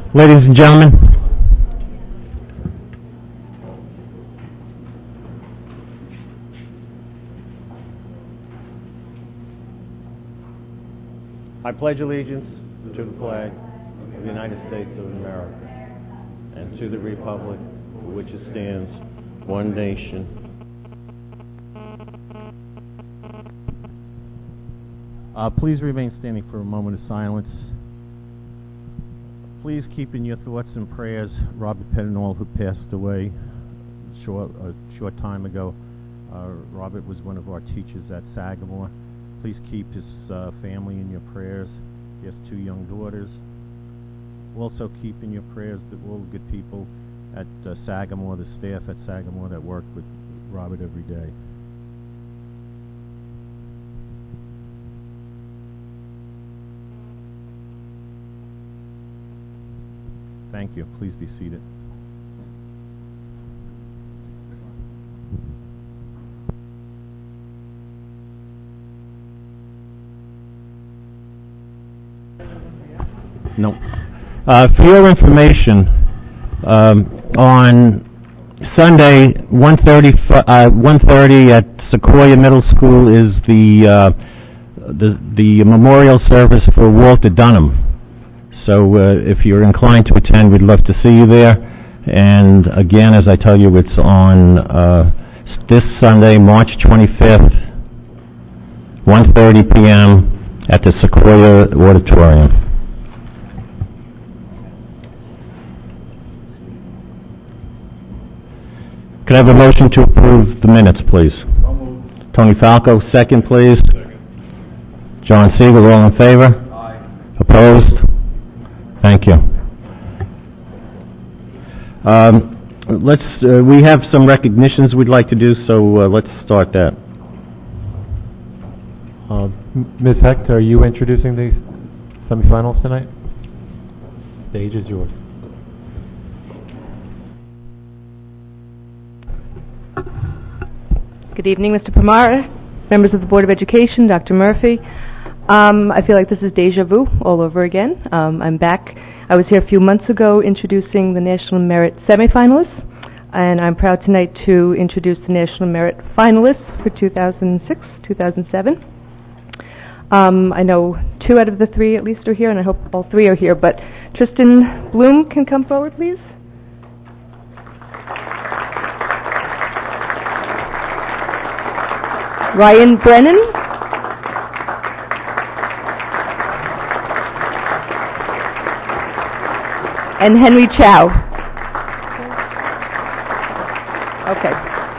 Ladies and gentlemen, I pledge allegiance to the flag of the United States of America and to the republic for which it stands, one nation. Please remain standing for a moment of silence. Please keep in your thoughts and prayers Robert Pettinall, who passed away a short time ago. Robert was one of our teachers at Sagamore. Please keep his family in your prayers. He has 2 young daughters. Also keep in your prayers all the good people at Sagamore, the staff at Sagamore that work with Robert every day. Thank you. Please be seated. No. For your information, on Sunday, 1:30 at Sequoia Middle School is the memorial service for Walter Dunham. So if you're inclined to attend, we'd love to see you there. And again, as I tell you, it's on this Sunday, March 25th, 1:30 p.m. at the Sequoia Auditorium. Could I have a motion to approve the minutes, please? Tony Falco, second, please. Second. John Siegel, all in favor? Aye. Opposed? Thank you. We have some recognitions we'd like to do, so let's start that. Ms. Hecht, are you introducing the semifinals tonight? Stage is yours. Good evening, Mr. Pamara, members of the Board of Education, Dr. Murphy. I feel like this is deja vu all over again. I'm back. I was here a few months ago introducing the National Merit semifinalists, and I'm proud tonight to introduce the National Merit finalists for 2006, 2007. I know 2 out of the 3 at least are here, and I hope all 3 are here, but Tristan Bloom can come forward, please. Ryan Brennan. And Henry Chow. Okay.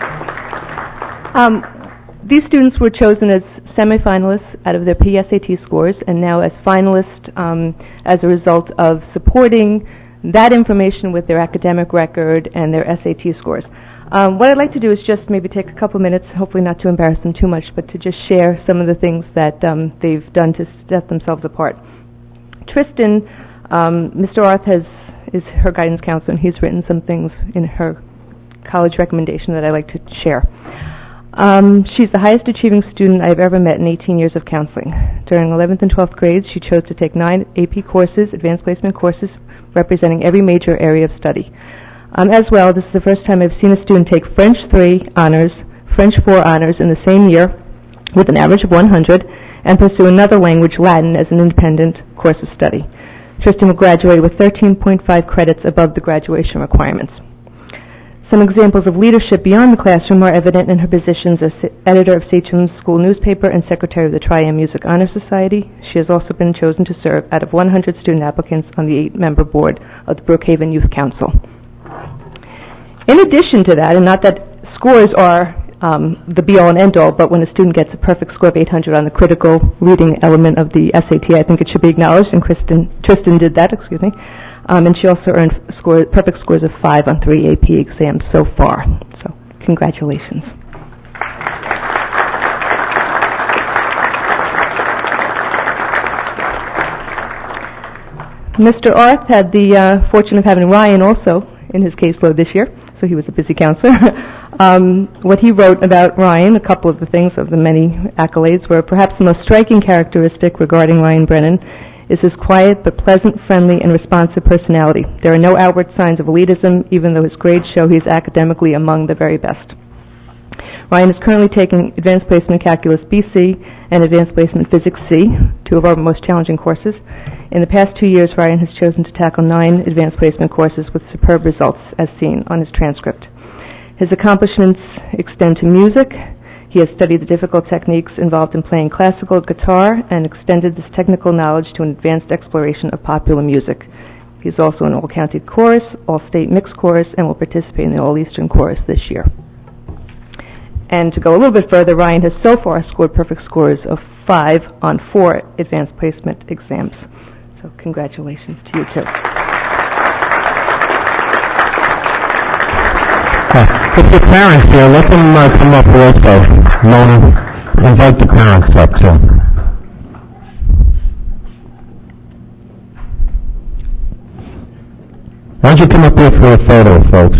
These students were chosen as semifinalists out of their PSAT scores and now as finalists as a result of supporting that information with their academic record and their SAT scores. What I'd like to do is just maybe take a couple minutes, hopefully not to embarrass them too much, but to just share some of the things that they've done to set themselves apart. Tristan, Mr. Arth is her guidance counselor, and he's written some things in her college recommendation that I'd like to share. She's the highest achieving student I've ever met in 18 years of counseling. During 11th and 12th grades, she chose to take 9 AP courses, advanced placement courses, representing every major area of study. As well, this is the first time I've seen a student take French 3 honors, French 4 honors in the same year with an average of 100, and pursue another language, Latin, as an independent course of study. Tristan will graduate with 13.5 credits above the graduation requirements. Some examples of leadership beyond the classroom are evident in her positions as editor of Sachem's school newspaper and secretary of the Tri-Am Music Honor Society. She has also been chosen to serve out of 100 student applicants on the 8-member board of the Brookhaven Youth Council. In addition to that, and not that scores are the be-all and end-all, but when a student gets a perfect score of 800 on the critical reading element of the SAT, I think it should be acknowledged, and Tristan did that, and she also earned perfect scores of 5 on 3 AP exams so far. So, congratulations. Mr. Arth had the fortune of having Ryan also in his caseload this year, so he was a busy counselor. What he wrote about Ryan, a couple of the things of the many accolades, were perhaps the most striking characteristic regarding Ryan Brennan is his quiet but pleasant, friendly, and responsive personality. There are no outward signs of elitism, even though his grades show he is academically among the very best. Ryan is currently taking Advanced Placement Calculus BC and Advanced Placement Physics C, two of our most challenging courses. In the past 2 years, Ryan has chosen to tackle 9 Advanced Placement courses with superb results, as seen on his transcript. His accomplishments extend to music. He has studied the difficult techniques involved in playing classical guitar and extended this technical knowledge to an advanced exploration of popular music. He's also an All-County Chorus, All-State Mixed Chorus, and will participate in the All-Eastern Chorus this year. And to go a little bit further, Ryan has so far scored perfect scores of 5 on 4 Advanced Placement exams. So congratulations to you, too. If your parents here, let them come up also. Mona, invite the parents up too. Why don't you come up here for a photo, folks?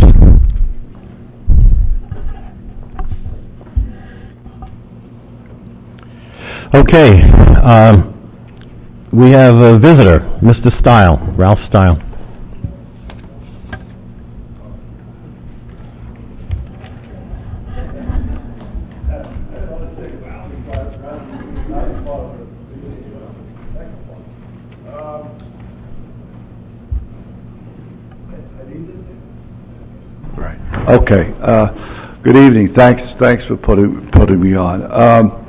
Okay, we have a visitor, Mr. Stile, Ralph Stile. Okay. Good evening. Thanks for putting me on.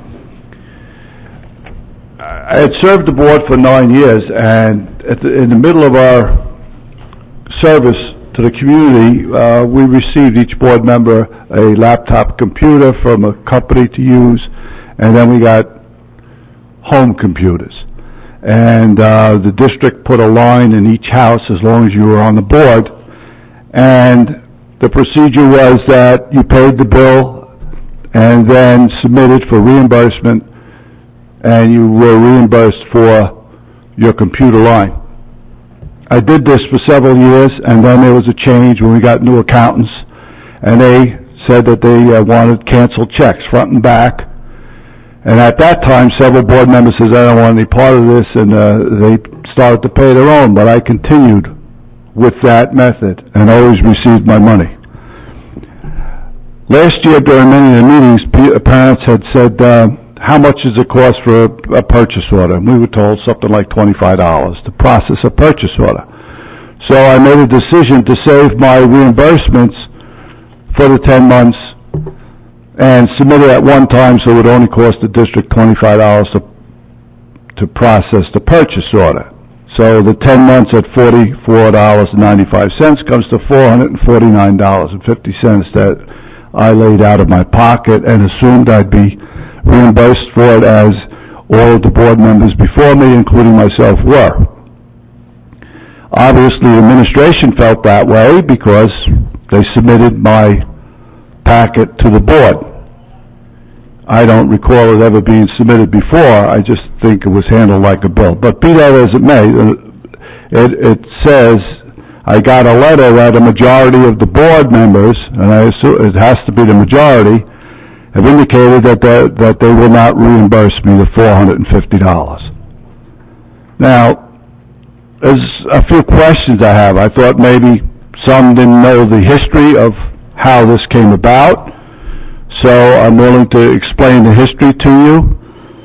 I had served the board for 9 years, and in the middle of our service to the community, we received, each board member, a laptop computer from a company to use, and then we got home computers. And the district put a line in each house as long as you were on the board, and the procedure was that you paid the bill and then submitted for reimbursement, and you were reimbursed for your computer line. I did this for several years, and then there was a change when we got new accountants, and they said that they wanted canceled checks front and back. And at that time, several board members said, I don't want any part of this, and they started to pay their own, but I continued with that method and always received my money. Last year, during many of the meetings, parents had said, how much does it cost for a purchase order? And we were told something like $25 to process a purchase order. So I made a decision to save my reimbursements for the 10 months and submit it at one time, so it would only cost the district $25 to process the purchase order. So the 10 months at $44.95 comes to $449.50 that I laid out of my pocket and assumed I'd be reimbursed for it, as all of the board members before me, including myself, were. Obviously, the administration felt that way because they submitted my packet to the board. I don't recall it ever being submitted before. I just think it was handled like a bill. But be that as it may, it says I got a letter that a majority of the board members, and I assume it has to be the majority, have indicated that they will not reimburse me the $450. Now, there's a few questions I have. I thought maybe some didn't know the history of how this came about, so I'm willing to explain the history to you.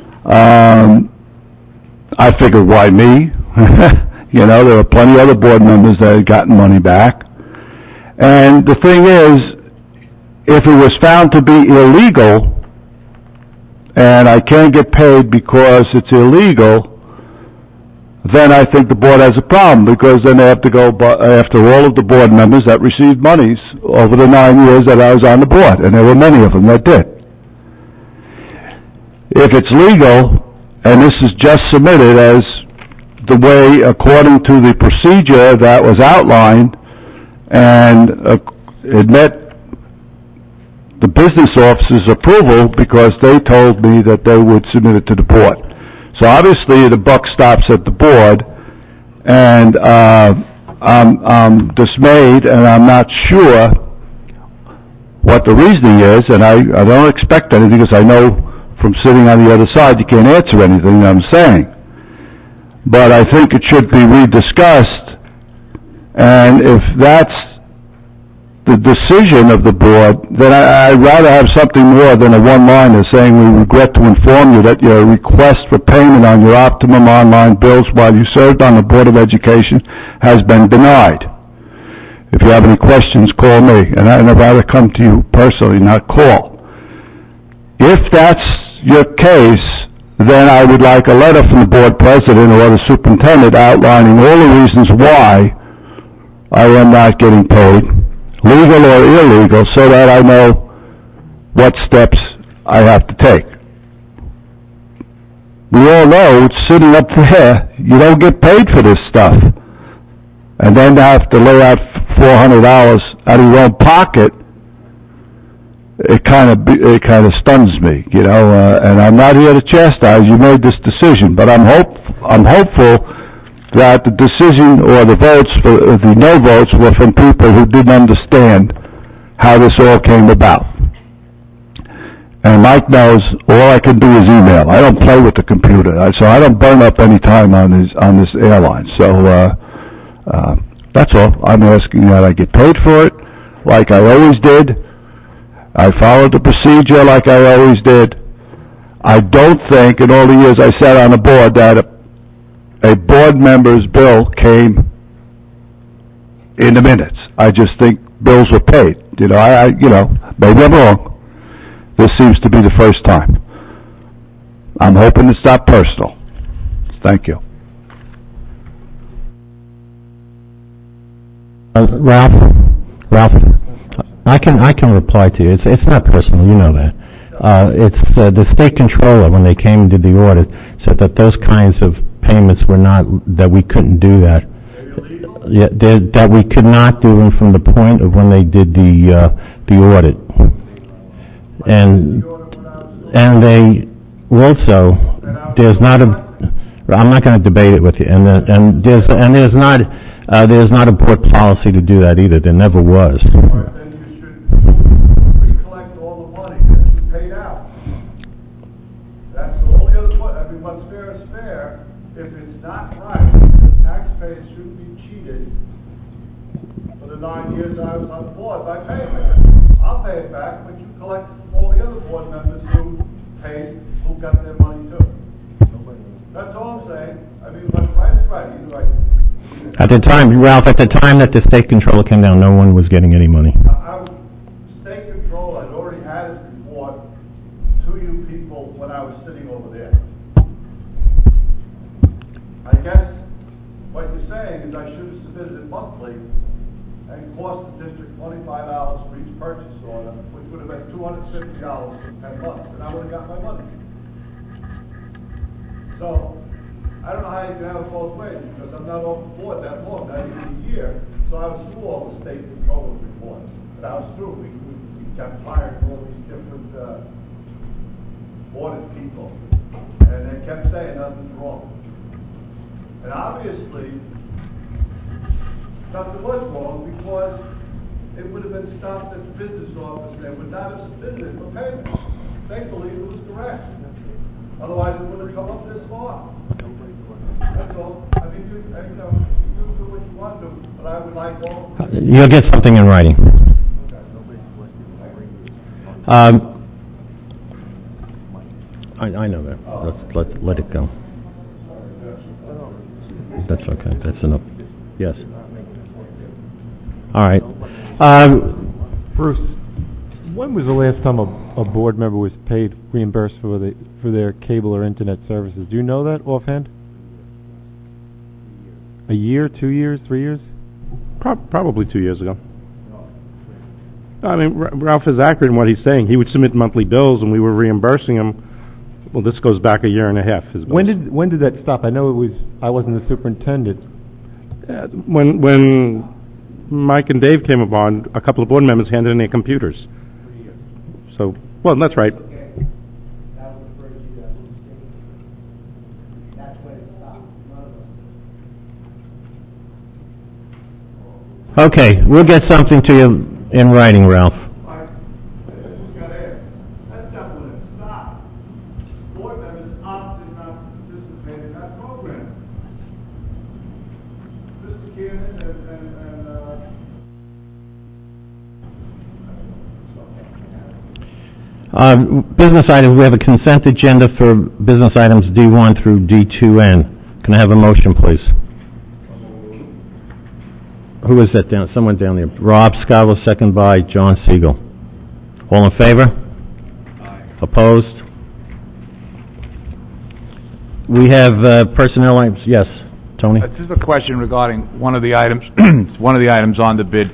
I figured, why me? You know, there were plenty of other board members that had gotten money back. And the thing is, if it was found to be illegal, and I can't get paid because it's illegal, then I think the board has a problem, because then they have to go after all of the board members that received monies over the 9 years that I was on the board, and there were many of them that did. If it's legal, and this is just submitted as the way according to the procedure that was outlined, and it met the business officer's approval because they told me that they would submit it to the board. So obviously the buck stops at the board, and I'm dismayed, and I'm not sure what the reasoning is, and I don't expect anything, because I know from sitting on the other side you can't answer anything I'm saying. but I think it should be rediscussed, and if that's the decision of the board, then I'd rather have something more than a one-liner saying, "We regret to inform you that your request for payment on your Optimum online bills while you served on the Board of Education has been denied. If you have any questions, call me." And I'd rather come to you personally, not call. If that's your case, then I would like a letter from the board president or the superintendent outlining all the reasons why I am not getting paid, legal or illegal, so that I know what steps I have to take. We all know it's sitting up there. You don't get paid for this stuff. And then to have to lay out $400 out of your own pocket, it kind of stuns me, you know. And I'm not here to chastise you. Made this decision, but I'm hopeful that the decision or the votes, the no votes, were from people who didn't understand how this all came about. And Mike knows all I can do is email. I don't play with the computer, so I don't burn up any time on this airline. So that's all. I'm asking that I get paid for it, like I always did. I followed the procedure like I always did. I don't think, in all the years I sat on the board, that a board member's bill came in the minutes. I just think bills were paid. You know, maybe I'm wrong. This seems to be the first time. I'm hoping it's not personal. Thank you. Ralph, I can reply to you. It's not personal, you know that. It's the state controller, when they came and did the audit, said that those kinds of payments were not, that we couldn't do that. Yeah, that we could not do them from the point of when they did the audit. And they also, there's not a, I'm not going to debate it with you, and there's not a board policy to do that either. There never was. Then you should recollect all the money that you paid out. That's all the other point. I mean, what's fair is fair. If it's not right, the taxpayers shouldn't be cheated for the 9 years I was on the board by paying it. I'll pay it back, but you collect all the other board members who paid, who got their money too. That's all I'm saying. I mean, what's right is right. Either right. At the time, Ralph, at the time that the state controller came down, no one was getting any money. State control, I'd already had his report to you people when I was sitting over there. I guess what you're saying is I should have submitted it monthly and cost the district $25 for each purchase order, which would have been $250 for 10 months, and I would have got my money. So, I don't know how you can have it both ways, because I'm not on board that long, not even a year, so I was through all the state controller's reports. But I was through. We kept firing all these different audit people, and they kept saying nothing's wrong. And obviously, something was wrong, because it would have been stopped at the business office, and they would not have submitted it for payment. They believed it was correct. Otherwise, it wouldn't have come up this far. That's all. I mean, you do what you want to, but I would like all... You'll get something in writing. I know that. Let's let it go. That's okay. That's enough. Yes. All right. Bruce, when was the last time a board member was paid, reimbursed for their cable or internet services? Do you know that offhand? A year, 2 years, 3 years? Probably 2 years ago. I mean, Ralph is accurate in what he's saying. He would submit monthly bills, and we were reimbursing him. Well, this goes back a year and a half. His bills. When did that stop? I know I wasn't the superintendent. When Mike and Dave came upon, a couple of board members handed in their computers. So, well, that's right. Okay, we'll get something to you in writing, Ralph. That's not when it stopped. Board members opted not to participate in that program. Business items, we have a consent agenda for business items D1 through D2N. Can I have a motion, please? Who is that down? Someone down there. Rob Scott, second by John Siegel. All in favor? Aye. Opposed? We have personnel items. Yes, Tony? Just a question regarding one of the items, on the bid.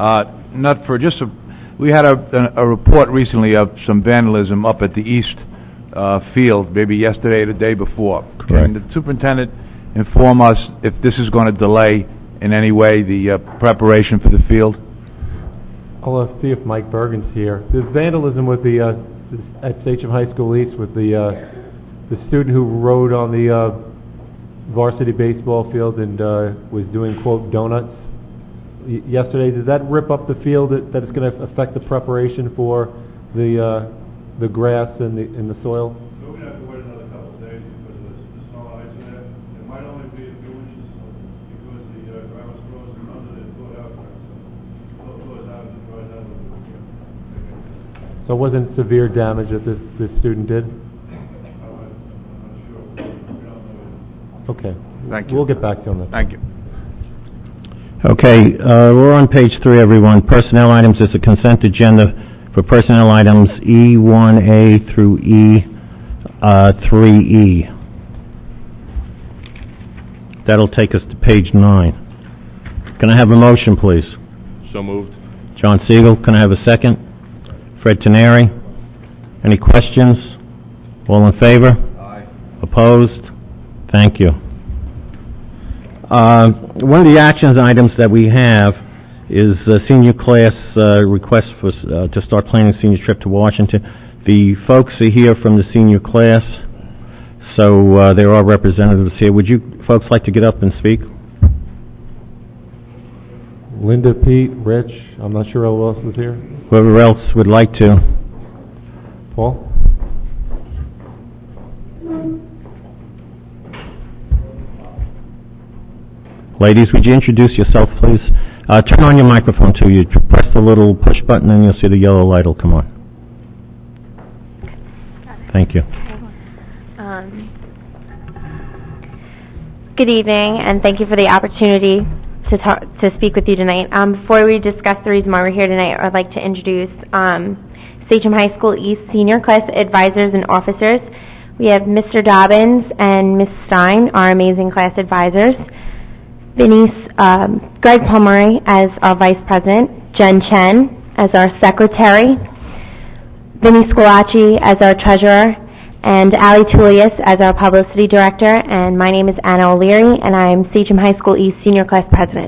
We had a report recently of some vandalism up at the east field, maybe yesterday or the day before. Correct. Can the superintendent inform us if this is going to delay in any way the preparation for the field? I'll see if Mike Bergen's here. There's vandalism with the at Sachem High School East with the student who rode on the varsity baseball field and was doing, quote, donuts yesterday. Does that rip up the field that it's going to affect the preparation for the grass and the soil? We're going to have to wait another couple of days because of the snow and ice in there. It might only be a few inches because the ground was frozen under it, thawed out. So it wasn't severe damage that this student did? Okay. Thank you. We'll get back to you on that. Thank you. Okay, we're on page 3, everyone. Personnel items is a consent agenda for personnel items E1A through E3E. That'll take us to page 9. Can I have a motion, please? So moved. John Siegel, can I have a second? Fred Teneri. Any questions? All in favor? Aye. Opposed? Thank you. One of the action items that we have is the senior class request for to start planning a senior trip to Washington. The folks are here from the senior class, so there are representatives here. Would you folks like to get up and speak? Linda, Pete, Rich, I'm not sure who else is here. Whoever else would like to. Paul? Ladies, would you introduce yourself, please? Turn on your microphone, too. You press the little push button, and you'll see the yellow light will come on. Thank you. Good evening, and thank you for the opportunity to speak with you tonight. Before we discuss the reason why we're here tonight, I'd like to introduce Sachem High School East Senior Class Advisors and Officers. We have Mr. Dobbins and Ms. Stein, our amazing class advisors. Greg Pomeroy as our Vice President, Jen Chen as our Secretary, Vinnie Scolacci as our Treasurer, and Ali Tullius as our Publicity Director, and my name is Anna O'Leary, and I am Sachem High School East Senior Class President.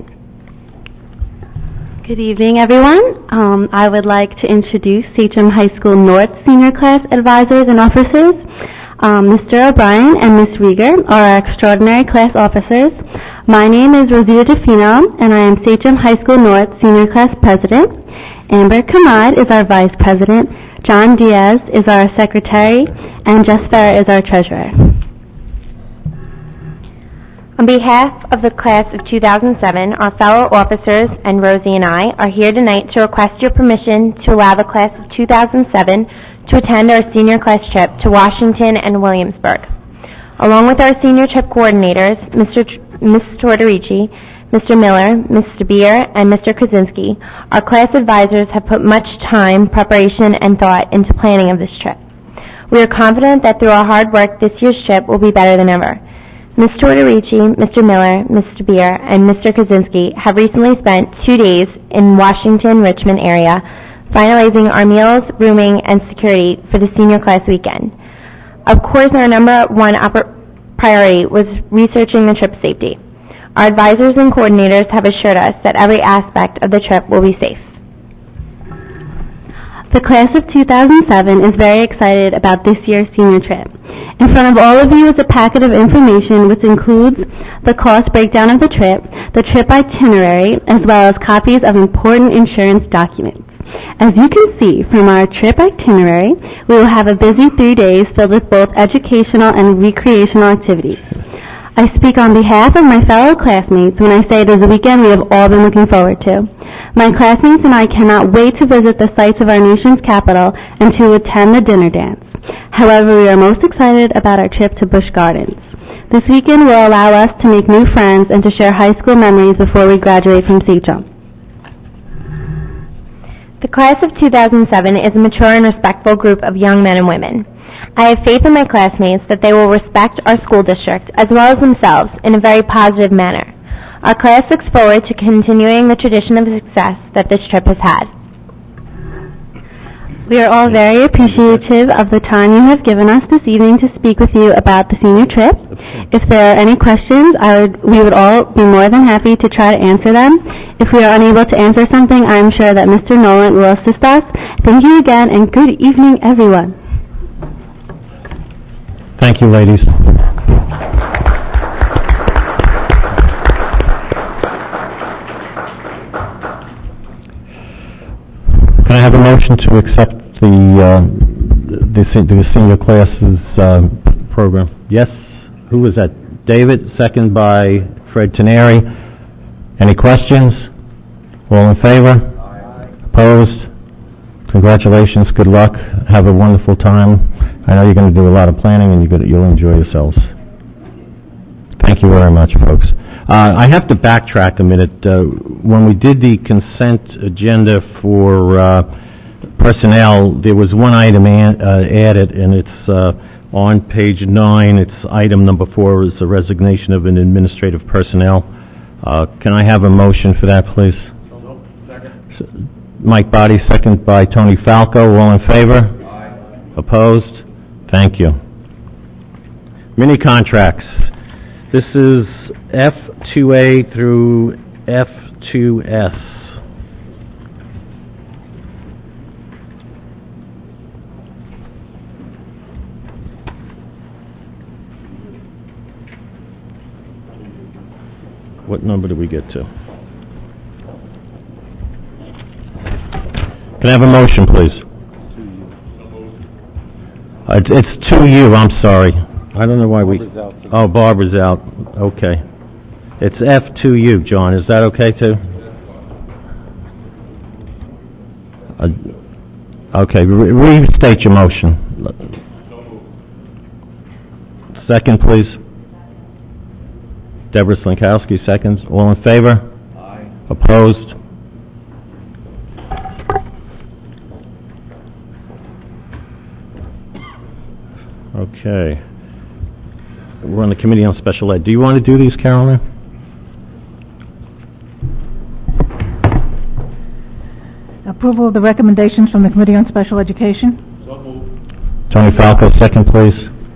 Good evening, everyone. I would like to introduce Sachem High School North Senior Class Advisors and Officers. Mr. O'Brien and Ms. Rieger are our extraordinary class officers. My name is Rosita DeFino, and I am Sachem High School North Senior Class President. Amber Kamad is our Vice President. John Diaz is our Secretary, and Jess Farrer is our Treasurer. On behalf of the class of 2007, our fellow officers and Rosie and I are here tonight to request your permission to allow the class of 2007 to attend our senior class trip to Washington and Williamsburg. Along with our senior trip coordinators, Ms. Tortorici, Mr. Miller, Mr. Beer, and Mr. Kaczynski, our class advisors have put much time, preparation, and thought into planning of this trip. We are confident that through our hard work, this year's trip will be better than ever. Ms. Tortorici, Mr. Miller, Mr. Beer, and Mr. Kaczynski have recently spent 2 days in Washington, Richmond area, finalizing our meals, rooming, and security for the senior class weekend. Of course, our number one priority was researching the trip safety. Our advisors and coordinators have assured us that every aspect of the trip will be safe. The class of 2007 is very excited about this year's senior trip. In front of all of you is a packet of information which includes the cost breakdown of the trip itinerary, as well as copies of important insurance documents. As you can see from our trip itinerary, we will have a busy 3 days filled with both educational and recreational activities. I speak on behalf of my fellow classmates when I say it is a weekend we have all been looking forward to. My classmates and I cannot wait to visit the sites of our nation's capital and to attend the dinner dance. However, we are most excited about our trip to Busch Gardens. This weekend will allow us to make new friends and to share high school memories before we graduate from Sachem. The class of 2007 is a mature and respectful group of young men and women. I have faith in my classmates that they will respect our school district as well as themselves in a very positive manner. Our class looks forward to continuing the tradition of success that this trip has had. We are all very appreciative of the time you have given us this evening to speak with you about the senior trip. If there are any questions, we would all be more than happy to try to answer them. If we are unable to answer something, I am sure that Mr. Nolan will assist us. Thank you again, and good evening, everyone. Thank you, ladies. Can I have a motion to accept the senior classes program? Yes? Who was that? David, second by Fred Teneri. Any questions? All in favor? Aye. Opposed? Congratulations, good luck, have a wonderful time. I know you're going to do a lot of planning and you'll enjoy yourselves. Thank you very much, folks. I have to backtrack a minute. When we did the consent agenda for personnel, there was one item added, and it's on page 9. It's item number 4, is the resignation of an administrative personnel. Can I have a motion for that, please? Second. Mike Body, second by Tony Falco. All in favor? Aye. Opposed? Thank you. Mini contracts. This is F2A through F2S. What number do we get to? Can I have a motion, please? It's 2U, I'm sorry. I don't know why Barbara's out. Okay. It's F2U, John. Is that okay, too? Okay, restate your motion. Second, please. Deborah Slinkowski, seconds. All in favor? Aye. Opposed? Okay. We're on the Committee on Special Ed. Do you want to do these, Carolyn? Approval of the recommendations from the Committee on Special Education. So moved. Tony Falco, second, please.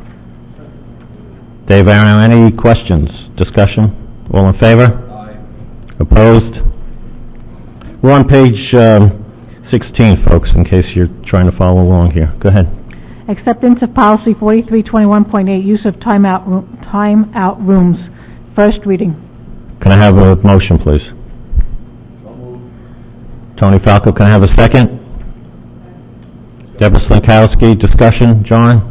Dave Arno, any questions? Discussion? All in favor? Aye. Opposed? We're on page 16, folks, in case you're trying to follow along here. Go ahead. Acceptance of policy 4321.8, use of timeout rooms. First reading. Can I have a motion, please? Tony Falco, can I have a second? Deborah Slinkowski, discussion. John?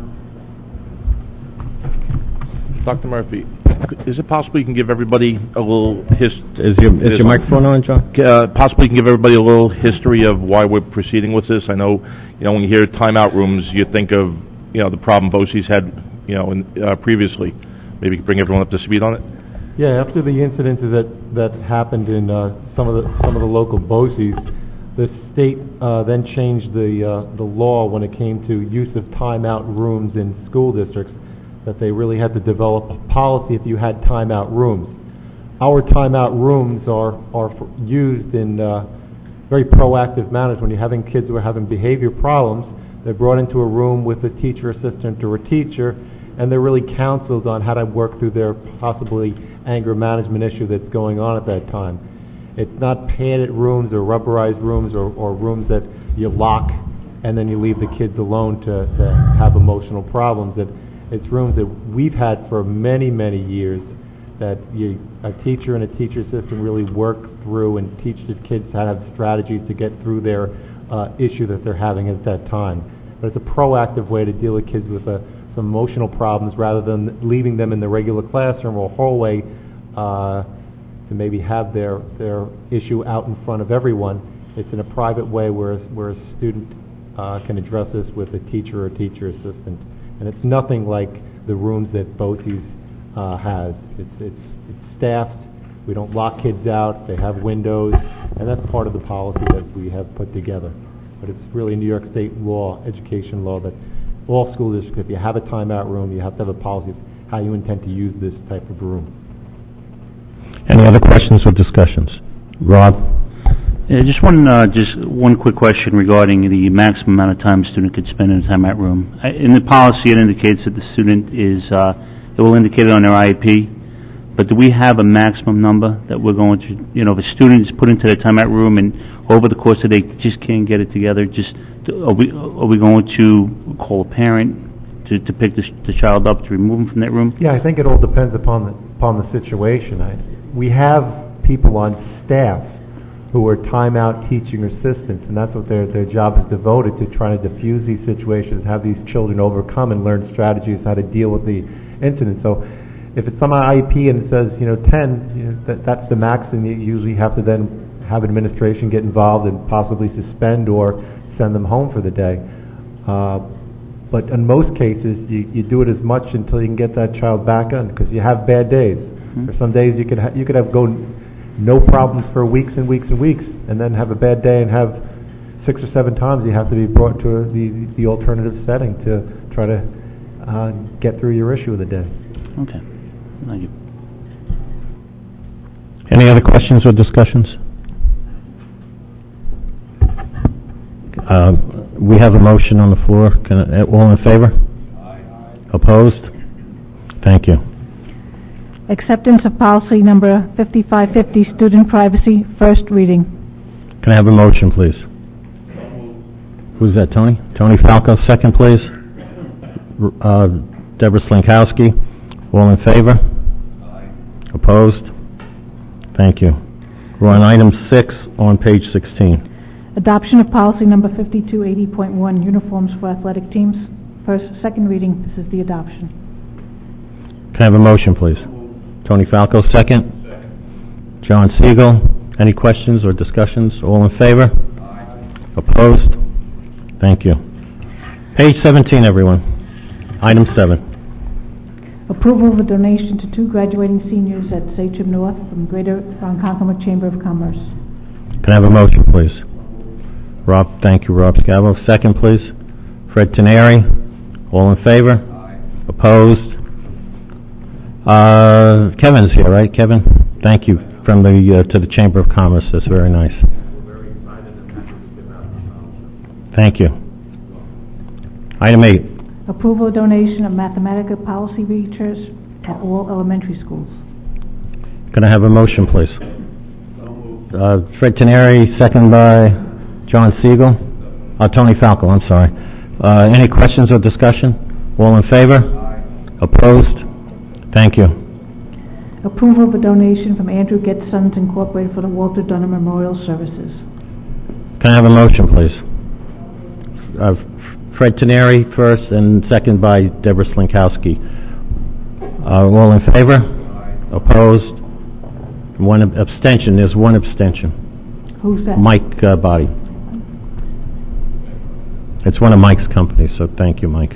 Dr. Murphy, is it possible you can give everybody a little Is your microphone on, John? Possibly you can give everybody a little history of why we're proceeding with this. I know, when you hear timeout rooms, you think of, the problem BOCES had, previously. Maybe you can bring everyone up to speed on it. Yeah, after the incident that happened in some of the local BOCES, the state then changed the law when it came to use of timeout rooms in school districts, that they really had to develop a policy if you had timeout rooms. Our timeout rooms are used in very proactive manners. When you're having kids who are having behavior problems, they're brought into a room with a teacher assistant or a teacher, and they're really counseled on how to work through their possibly anger management issue that's going on at that time. It's not padded rooms or rubberized rooms or rooms that you lock and then you leave the kids alone to have emotional problems. It's rooms that we've had for many, many years, that a teacher and a teacher assistant really work through and teach the kids how to have strategies to get through their issue that they're having at that time. But it's a proactive way to deal with kids with some emotional problems rather than leaving them in the regular classroom or hallway to maybe have their issue out in front of everyone. It's in a private way where a student can address this with a teacher or teacher assistant. And it's nothing like the rooms that BOCES has. It's staffed. We don't lock kids out. They have windows, and that's part of the policy that we have put together. But it's really New York State law, education law, that all school districts, if you have a timeout room, you have to have a policy of how you intend to use this type of room. Any other questions or discussions? Rob? Yeah, just one quick question regarding the maximum amount of time a student could spend in a timeout room. In the policy, it indicates that the student is, it will indicate it on their IEP, but do we have a maximum number that we're going to, if a student is put into the timeout room and over the course of the day just can't get it together, are we going to call a parent to pick the child up, to remove him from that room? Yeah, I think it all depends upon the situation. We have people on staff who are timeout teaching assistants, and that's what their job is devoted to, trying to diffuse these situations, have these children overcome and learn strategies how to deal with the incident. So if it's on my IEP and it says 10, that's the max, and you usually have to then have administration get involved and possibly suspend or send them home for the day. But in most cases, you do it as much until you can get that child back on, because you have bad days. Or some days you could have go no problems for weeks and weeks and weeks, and then have a bad day and have 6 or 7 times you have to be brought to the alternative setting to try to get through your issue of the day. Okay. Thank you. Any other questions or discussions? We have a motion on the floor. All in favor? Aye. Opposed? Thank you. Acceptance of policy number 5550, student privacy, first reading. Can I have a motion, please? Who's that, Tony? Tony Falco, second, please. Deborah Slinkowski. All in favor? Aye. Opposed? Thank you. We're on item 6 on page 16. Adoption of policy number 5280.1, uniforms for athletic teams. Second reading. This is the adoption. Can I have a motion, please? Tony Falco, second. John Siegel. Any questions or discussions? All in favor? Aye. Opposed? Thank you. Page 17, everyone. Item 7. Approval of a donation to 2 graduating seniors at Sachem North from Greater Ronkonkoma Chamber of Commerce. Can I have a motion, please? Rob, thank you, Rob Scavo. Second, please. Fred Teneri. All in favor? Aye. Opposed? Kevin's here, right? Kevin, thank you from the to the Chamber of Commerce. That's very nice. Thank you. Item 8. Approval of donation of mathematical policy research at all elementary schools. Can I have a motion, please? Fred Teneri, second by John Siegel. Tony Falco, I'm sorry. Any questions or discussion? All in favor? Aye. Opposed? Thank you. Approval of a donation from Andrew Getz Sons Incorporated for the Walter Dunham Memorial Services. Can I have a motion, please? Fred Teneri first and second by Deborah Slinkowski. All in favor? Aye. Opposed? One abstention. There's one abstention. Who's that? Mike Body. It's one of Mike's companies, so thank you, Mike.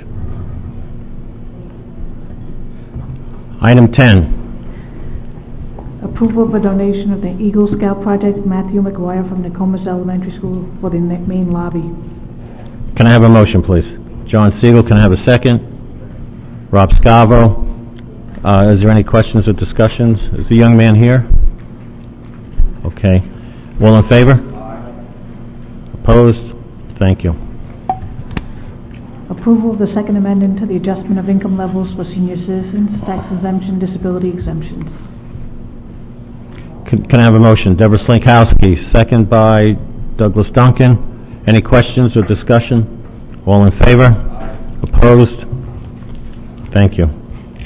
Item 10. Approval of a donation of the Eagle Scout Project, Matthew McGuire from Nokomis Elementary School for the main lobby. Can I have a motion, please? John Siegel, can I have a second? Rob Scavo. Is there any questions or discussions? Is the young man here? Okay. All in favor? Aye. Opposed? Thank you. Approval of the second amendment to the adjustment of income levels for senior citizens, tax exemption, disability exemptions. Can I have a motion? Deborah Slinkowski, second by Douglas Duncan. Any questions or discussion? All in favor? Aye. Opposed? Thank you.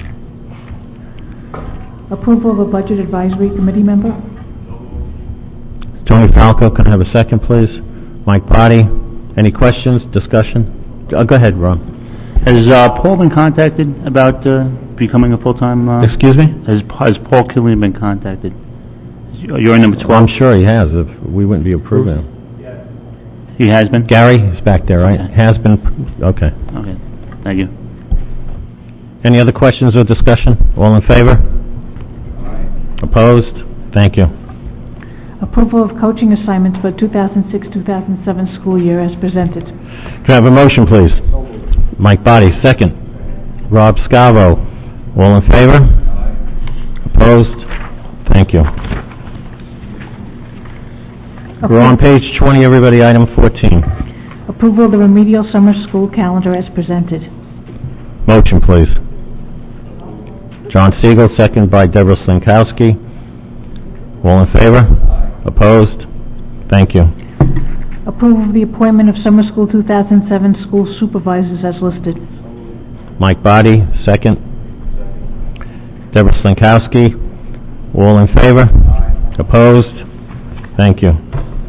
Approval of a budget advisory committee member. Tony Falco, can I have a second, please? Mike Body. Any questions, discussion? Go ahead, Rob. Has Paul been contacted about becoming a full-time... Excuse me? Has Paul Killian been contacted You're in number 12? I'm sure he has, if we wouldn't be approving him. He has been? Gary is back there, right? Okay. Has been, okay. Okay, thank you. Any other questions or discussion? All in favor? Opposed? Thank you. Approval of coaching assignments for 2006-2007 school year as presented. Can I have a motion, please? Mike Body, second. Rob Scavo. All in favor? Opposed? Thank you. We're on page 20, everybody, item 14. Approval of the remedial summer school calendar as presented. Motion, please. John Siegel, second by Deborah Slinkowski. All in favor? Opposed? Thank you. Approval of the appointment of summer school 2007 school supervisors as listed. Mike Body, second. Deborah Slinkowski. All in favor? Opposed? Thank you.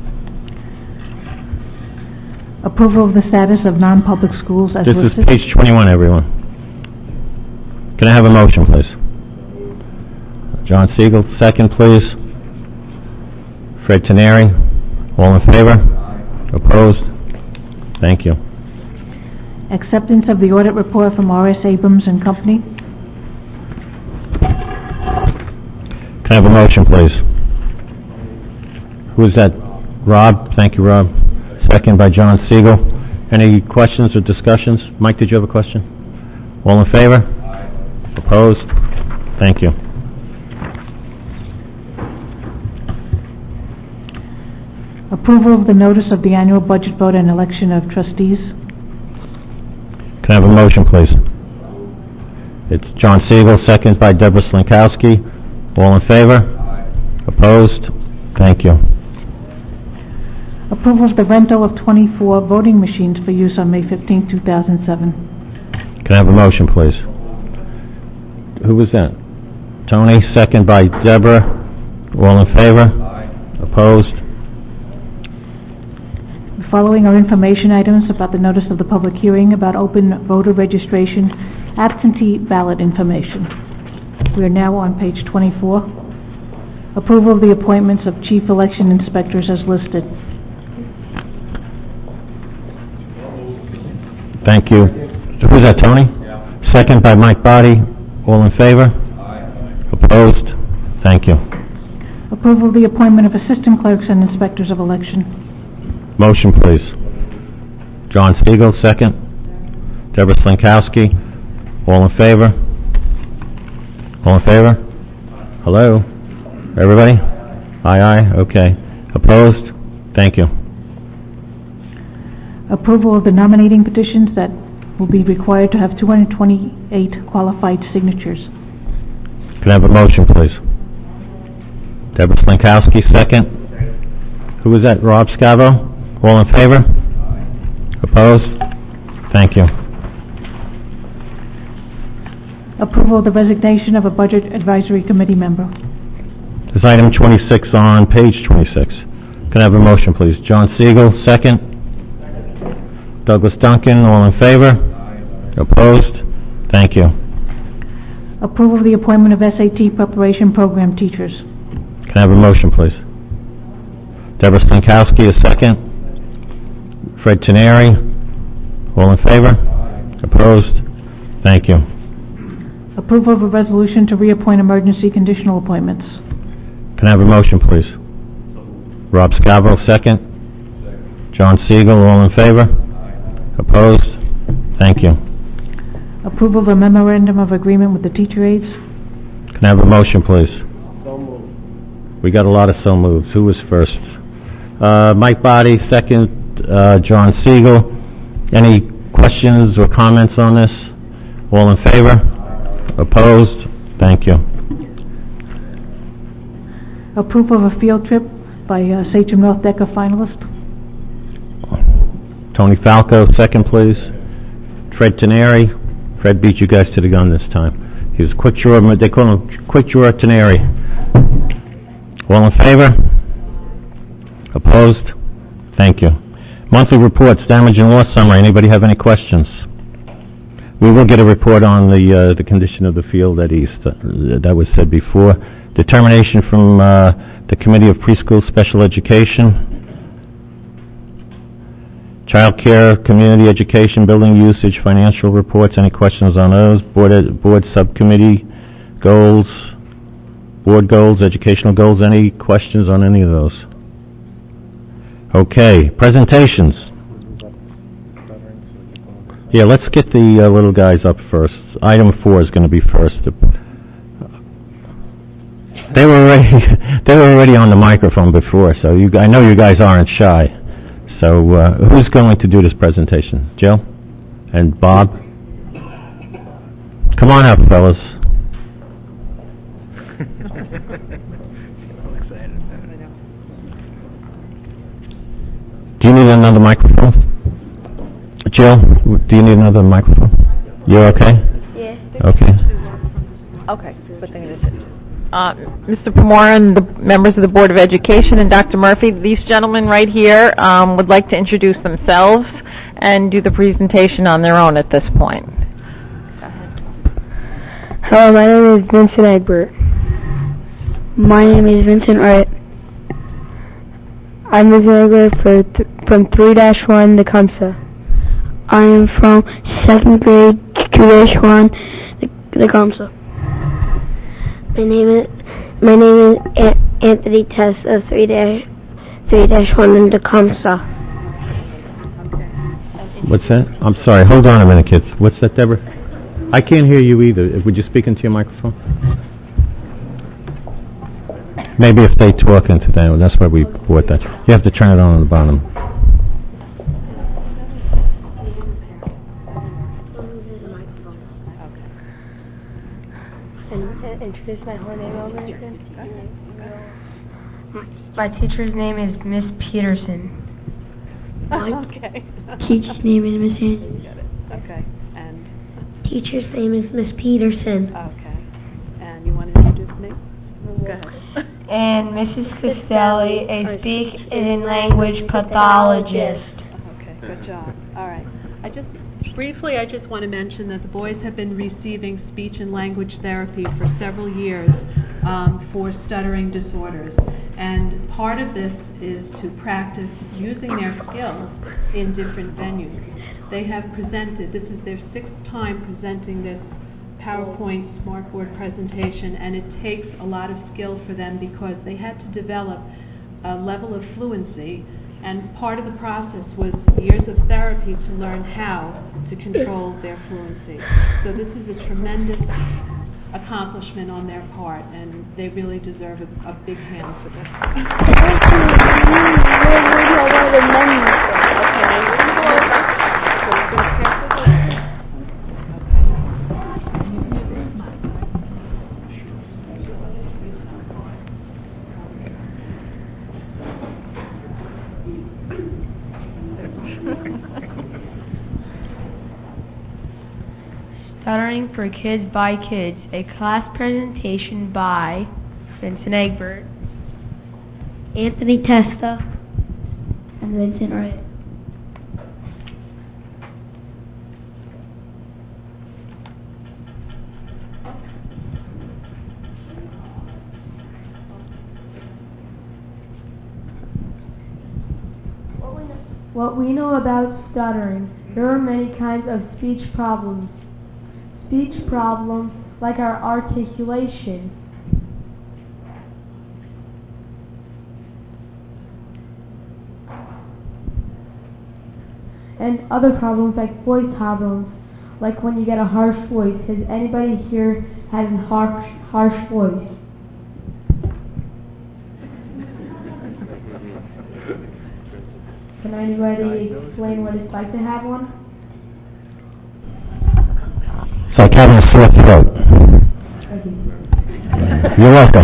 Approval of the status of non-public schools as This listed. is page 21, everyone. Can I have a motion, please? John Siegel, second, please. Fred Teneri, all in favor? Opposed? Thank you. Acceptance of the audit report from R.S. Abrams and Company. Can I have a motion, please? Who is that? Rob? Thank you, Rob. Second by John Siegel. Any questions or discussions? Mike, did you have a question? All in favor? Opposed? Thank you. Approval of the notice of the annual budget vote and election of trustees. Can I have a motion, please? It's John Siegel, second by Deborah Slinkowski. All in favor? Opposed? Thank you. Approval of the rental of 24 voting machines for use on May 15, 2007. Can I have a motion, please? Who was that? Tony, second by Deborah. All in favor? Opposed? The following are information items about the notice of the public hearing about open voter registration, absentee ballot information. We are now on page 24. Approval of the appointments of chief election inspectors as listed. Thank you. Who is that, Tony? Yeah. Second by Mike Body. All in favor? Opposed? Thank you. Approval of the appointment of assistant clerks and inspectors of election. Motion, please. John Siegel, second. Deborah Slinkowski. All in favor? All in favor? Hello? Everybody? Aye, aye. Okay. Opposed? Thank you. Approval of the nominating petitions that will be required to have 228 qualified signatures. Can I have a motion, please? Deborah Slinkowski, second. Who was that? Rob Scavo? All in favor? Opposed? Thank you. Approval of the resignation of a Budget Advisory Committee member. This is item 26 on page 26. Can I have a motion, please? John Siegel, second. Douglas Duncan, all in favor? Opposed? Thank you. Approval of the appointment of SAT preparation program teachers. Can I have a motion, please? Deborah Slinkowski, a second. Fred Teneri, all in favor? Opposed? Thank you. Approval of a resolution to reappoint emergency conditional appointments. Can I have a motion, please? Rob Scavo, second. John Siegel, all in favor? Opposed? Thank you. Approval of a memorandum of agreement with the teacher aides. Can I have a motion, please? We got a lot of so moves. Who was first? Mike Body, second. John Siegel. Any questions or comments on this? All in favor? Opposed? Thank you. Approval of a field trip by Sachem North DECA finalist. Tony Falco, second, please. Fred Teneri. Fred beat you guys to the gun this time. He was quick draw. They call him quick draw Teneri. All in favor? Opposed? Thank you. Monthly reports, damage and loss summary. Anybody have any questions? We will get a report on the condition of the field at East. That was said before. Determination from The Committee of Preschool Special Education. Child Care, Community Education, Building Usage, Financial Reports. Any questions on those? Board Subcommittee goals, board goals, educational goals. Any questions on any of those? Okay, presentations. Yeah, let's get the little guys up first. Item 4 is going to be first. They were already on the microphone before, so I know you guys aren't shy. So who's going to do this presentation? Jill and Bob? Come on up, fellas. Do you need another microphone? Jill, do you need another microphone? You're okay? Yeah. Okay. Okay. Mr. Pamora and the members of the Board of Education and Dr. Murphy, these gentlemen right here would like to introduce themselves and do the presentation on their own at this point. Hello, my name is Vincent Egbert. My name is Vincent Wright. I'm Vincent Egbert from 3-1 the CUMSA. I am from 2nd grade 2-1 the CUMSA. My name is Anthony Tess of 3-1 in the CUMSA. What's that? I'm sorry. Hold on a minute, kids. What's that, Deborah? I can't hear you either. Would you speak into your microphone? Maybe if they talk into that, that's why we bought that. You have to turn it on the bottom. Introduce my whole name over again. My teacher's name is Miss Peterson. Okay. Teacher's name is Miss Anderson. Okay. And? Teacher's name is Miss Peterson. Okay. And you want to introduce me? Go ahead. And Mrs. Costelli, a speech and language pathologist. Okay, good job. All right. I just want to mention that the boys have been receiving speech and language therapy for several years for stuttering disorders. And part of this is to practice using their skills in different venues. They have presented, this is their 6th time presenting this PowerPoint smartboard presentation, and it takes a lot of skill for them because they had to develop a level of fluency, and part of the process was years of therapy to learn how to control their fluency. So this is a tremendous accomplishment on their part, and they really deserve a big hand for this. Stuttering for Kids by Kids, a class presentation by Vincent Egbert, Anthony Testa, and Vincent Wright. What we know about stuttering, there are many kinds of speech problems. Speech problems like our articulation. And other problems like voice problems, like when you get a harsh voice. Has anybody here had a harsh voice? Can anybody explain what it's like to have one? It's like having a sore throat. You're welcome.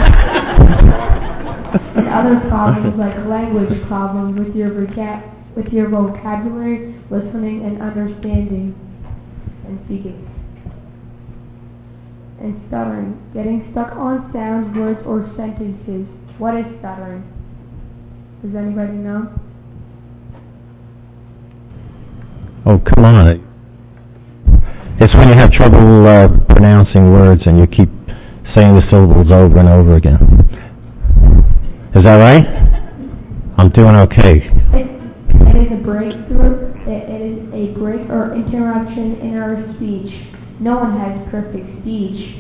And other problems like language problems with your vocabulary, listening and understanding, and speaking. And stuttering, getting stuck on sounds, words, or sentences. What is stuttering? Does anybody know? Oh, come on. It's when you have trouble pronouncing words and you keep saying the syllables over and over again. Is that right? I'm doing okay. It is a breakthrough. It is a break or interruption in our speech. No one has perfect speech.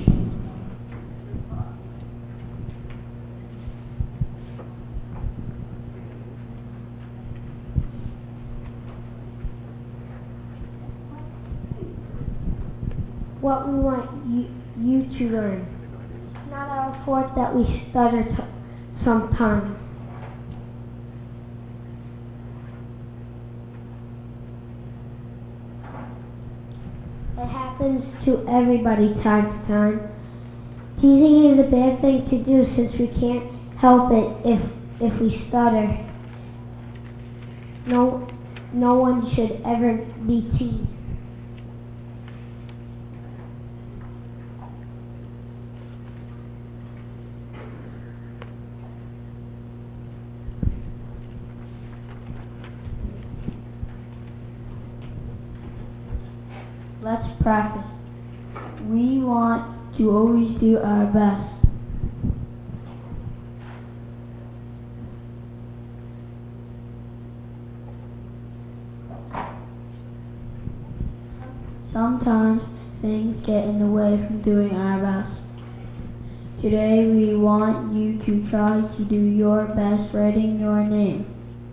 What we want you to learn. It's not our fault that we stutter sometimes. It happens to everybody time to time. Teasing is a bad thing to do since we can't help it if we stutter. No one should ever be teased. Let's practice. We want to always do our best. Sometimes things get in the way from doing our best. Today we want you to try to do your best writing your name.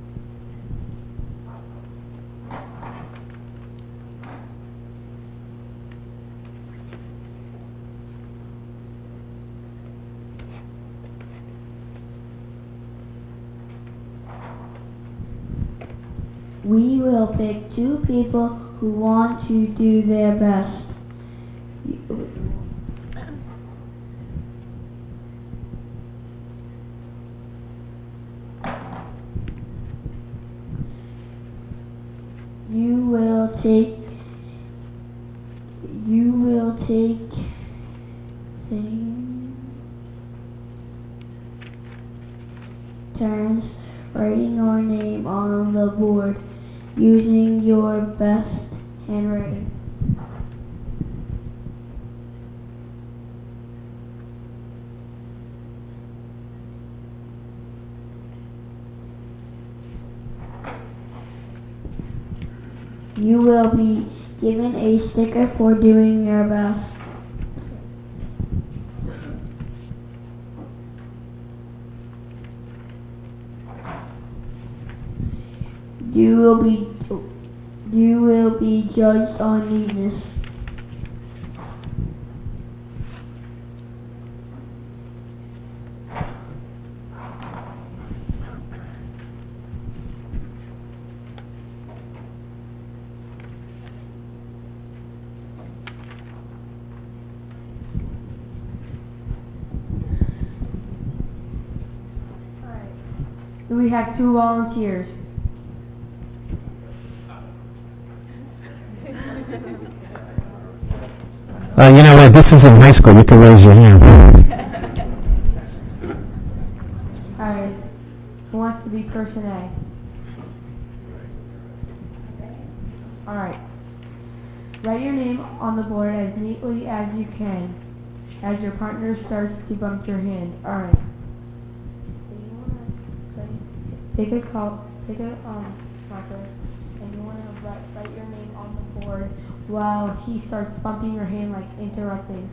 We will pick 2 people who want to do their best. You will take turns writing your name on the board using your best handwriting. You will be given a sticker for doing your best. You will be judged on neatness. We have 2 volunteers. You know what, this is in high school, you can raise your hand. Alright, who wants to be person A? Alright, write your name on the board as neatly as you can, as your partner starts to bump your hand. Alright. Take a marker, and you want to write your name on the board while he starts bumping your hand like interrupting.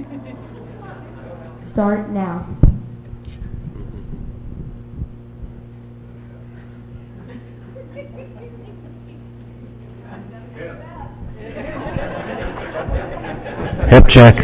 Start now. Hip check.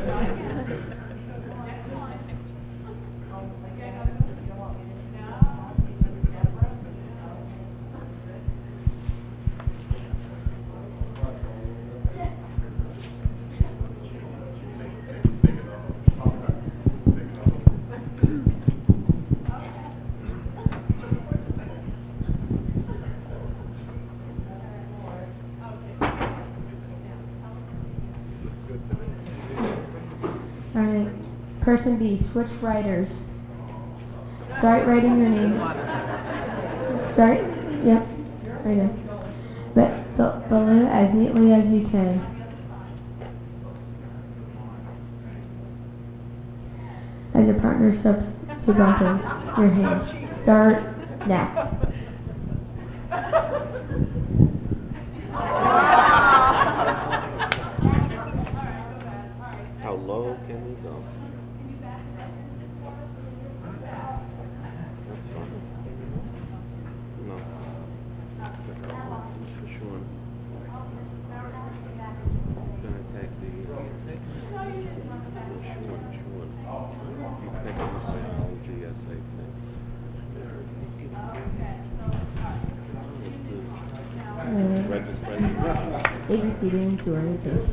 Person B, switch writers. Start writing your name. Start, yep, right there. Fill as neatly as you can. As your partner starts the buttons, your hands. Start now. How low can we go? No. Sure. Gonna take the. Sure. You pick on the psychology essay thing. ABC didn't do anything.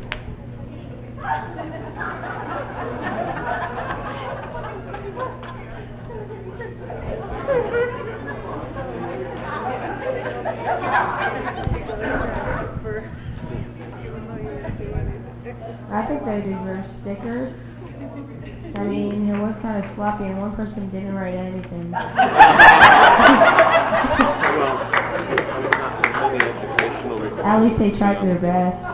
I think they deserve stickers. I mean, it was kind of sloppy, and one person didn't write anything. At least they tried their best.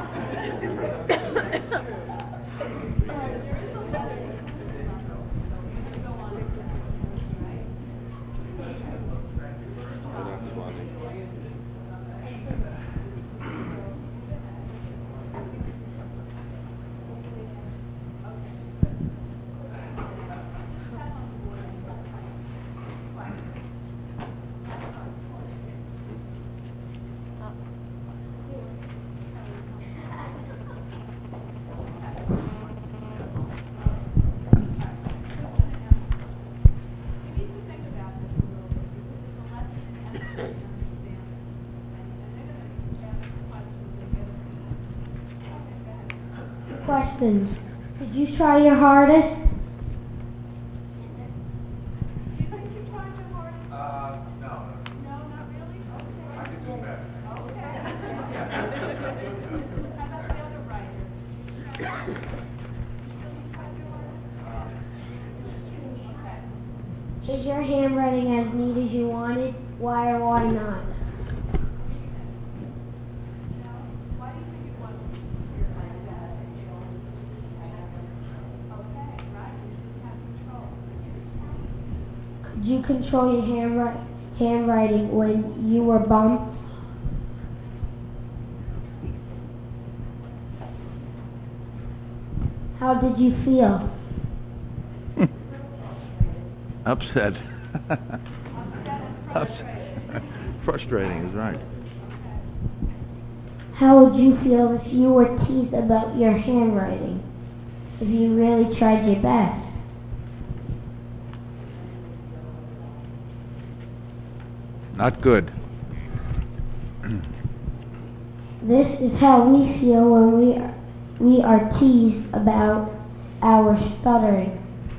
Questions. Did you try your hardest? Is your handwriting as neat as you wanted? Why or why not? Could you control your handwriting when you were bumped? How did you feel? Upset. Upset. Frustrating is right. How would you feel if you were teased about your handwriting? If you really tried your best? Not good. This is how we feel when we are teased about our stuttering.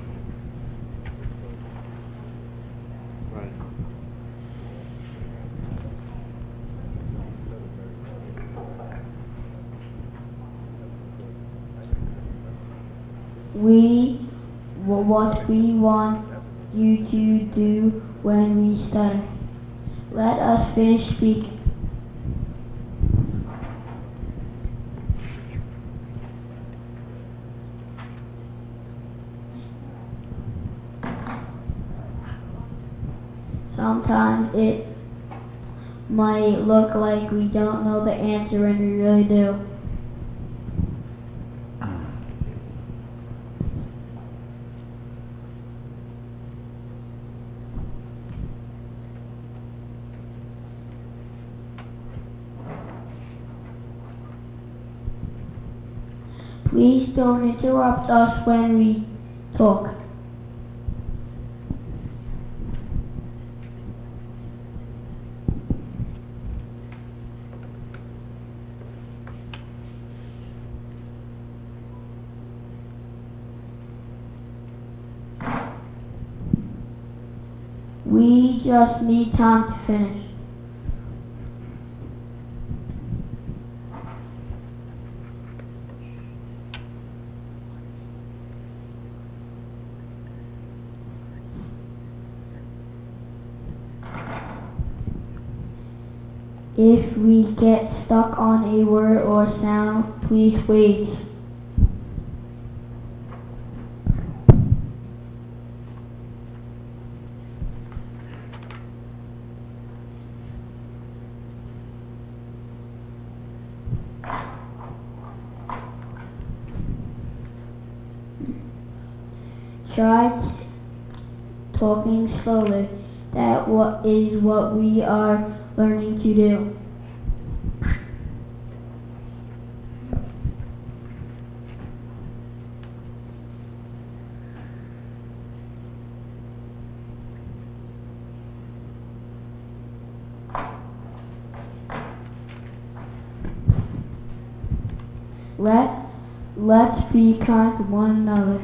What we want you to do when we stutter. Let us finish speaking. Sometimes it might look like we don't know the answer when we really do. Please don't interrupt us when we talk. We just need time to finish. If we get stuck on a word or sound, please wait. Try talking slowly. That is what we are learning to do. Let's be kind to one another.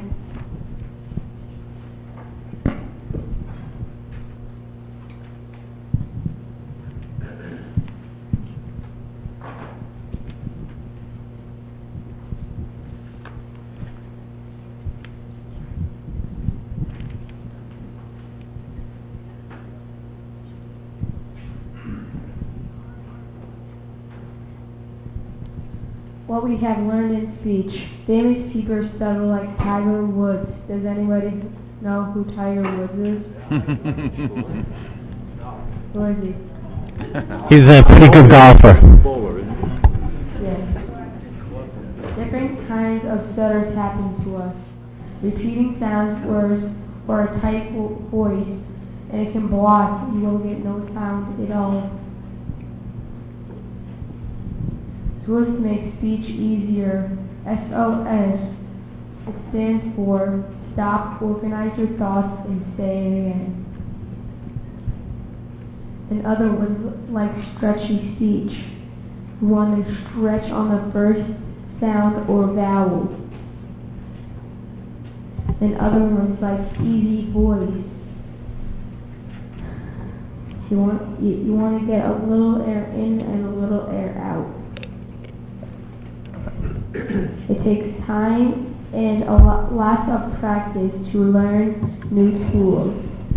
What we have learned in speech. Famous people stutter like Tiger Woods. Does anybody know who Tiger Woods is? Who is he? He's a pretty good golfer. Yes. Different kinds of stutters happen to us. Repeating sounds, words, or a tight voice, and it can block. You will get no sound at all. SWIFT makes speech easier. SOS. It stands for Stop, Organize Your Thoughts, and Say It Again. In other words, like stretchy speech. You want to stretch on the first sound or vowel. In other words, like easy voice. You want to get a little air in and a little air out. It takes time and lots of practice to learn new tools.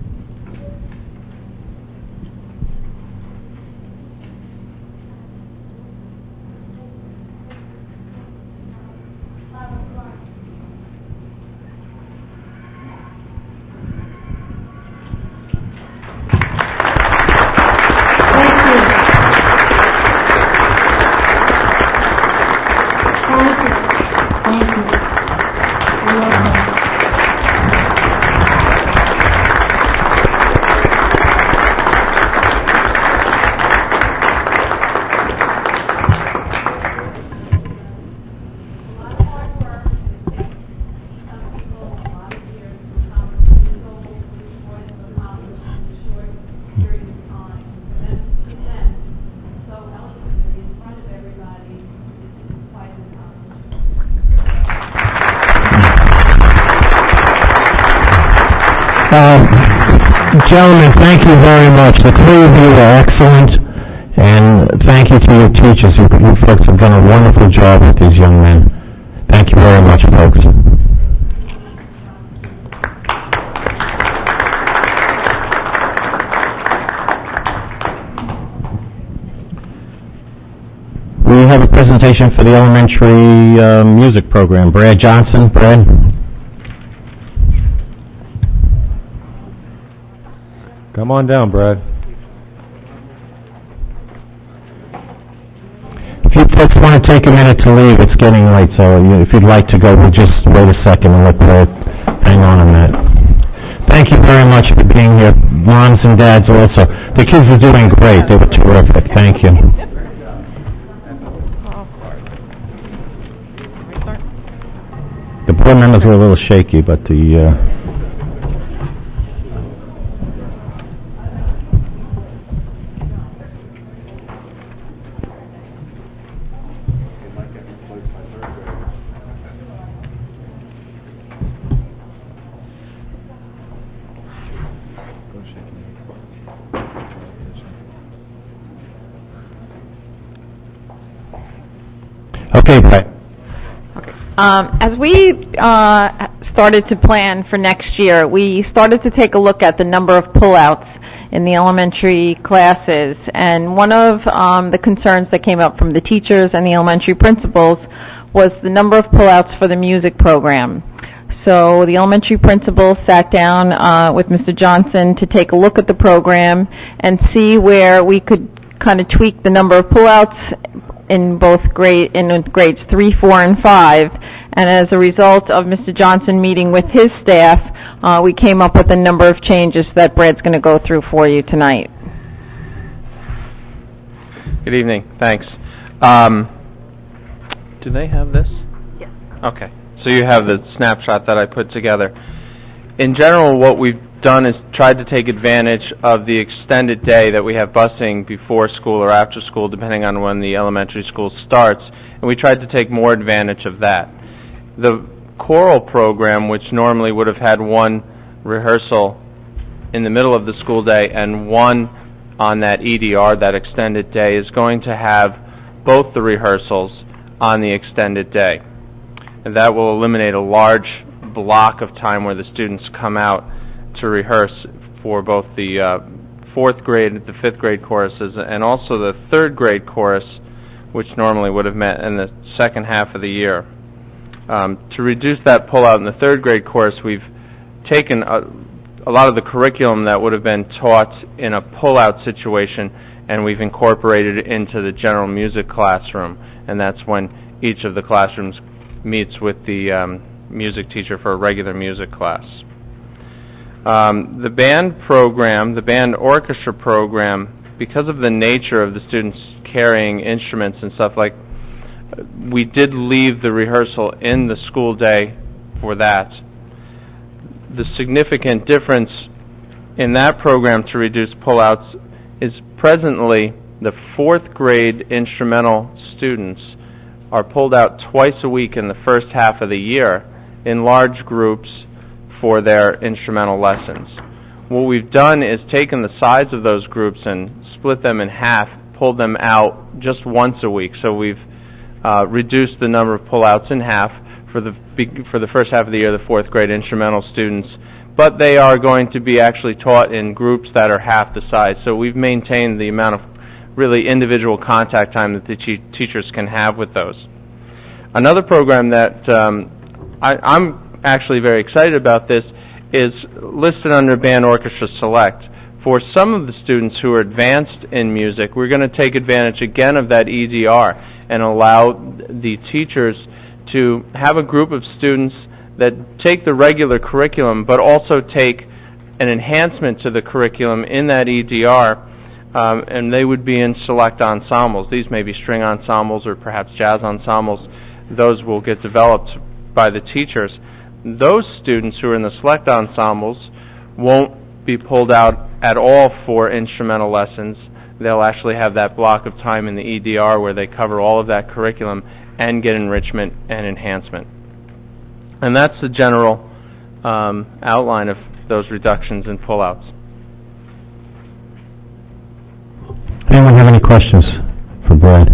Gentlemen, thank you very much. The three of you are excellent, and thank you to your teachers. You folks have done a wonderful job with these young men. Thank you very much, folks. We have a presentation for the elementary music program. Brad Johnson. Brad? Come on down, Brad. If you folks want to take a minute to leave, it's getting late, so if you'd like to go, we'll just wait a second and let Brad hang on a minute. Thank you very much for being here. Moms and dads also. The kids are doing great. They were terrific. Thank you. The board members were a little shaky, but the... Okay, Brett. As we started to plan for next year, we started to take a look at the number of pullouts in the elementary classes, and one of the concerns that came up from the teachers and the elementary principals was the number of pullouts for the music program. So the elementary principal sat down with Mr. Johnson to take a look at the program and see where we could kind of tweak the number of pullouts in grades 3, 4, and 5. And as a result of Mr. Johnson meeting with his staff, we came up with a number of changes that Brad's going to go through for you tonight. Good evening. Thanks. Do they have this? Yes. Okay. So you have the snapshot that I put together. In general, what we've done is tried to take advantage of the extended day that we have busing before school or after school, depending on when the elementary school starts, and we tried to take more advantage of that. The choral program, which normally would have had one rehearsal in the middle of the school day and one on that EDR, that extended day, is going to have both the rehearsals on the extended day. And that will eliminate a large block of time where the students come out to rehearse for both the fourth grade, the fifth grade choruses, and also the third grade chorus, which normally would have met in the second half of the year. To reduce that pullout in the third grade chorus, we've taken a lot of the curriculum that would have been taught in a pullout situation, and we've incorporated it into the general music classroom, and that's when each of the classrooms meets with the music teacher for a regular music class. The band program, the band orchestra program, because of the nature of the students carrying instruments and stuff like, we did leave the rehearsal in the school day for that. The significant difference in that program to reduce pullouts is presently the fourth grade instrumental students are pulled out twice a week in the first half of the year in large groups for their instrumental lessons. What we've done is taken the size of those groups and split them in half, pulled them out just once a week. So we've reduced the number of pullouts in half for the first half of the year, the fourth grade instrumental students, but they are going to be actually taught in groups that are half the size. So we've maintained the amount of really individual contact time that the teachers can have with those. Another program that I'm actually very excited about this is listed under Band Orchestra Select. For some of the students who are advanced in music, we're going to take advantage again of that EDR and allow the teachers to have a group of students that take the regular curriculum but also take an enhancement to the curriculum in that EDR, and they would be in select ensembles. These may be string ensembles or perhaps jazz ensembles. Those will get developed by the teachers. Those students who are in the select ensembles won't be pulled out at all for instrumental lessons. They'll actually have that block of time in the EDR where they cover all of that curriculum and get enrichment and enhancement. And that's the general outline of those reductions and pullouts. Anyone have any questions for Brad?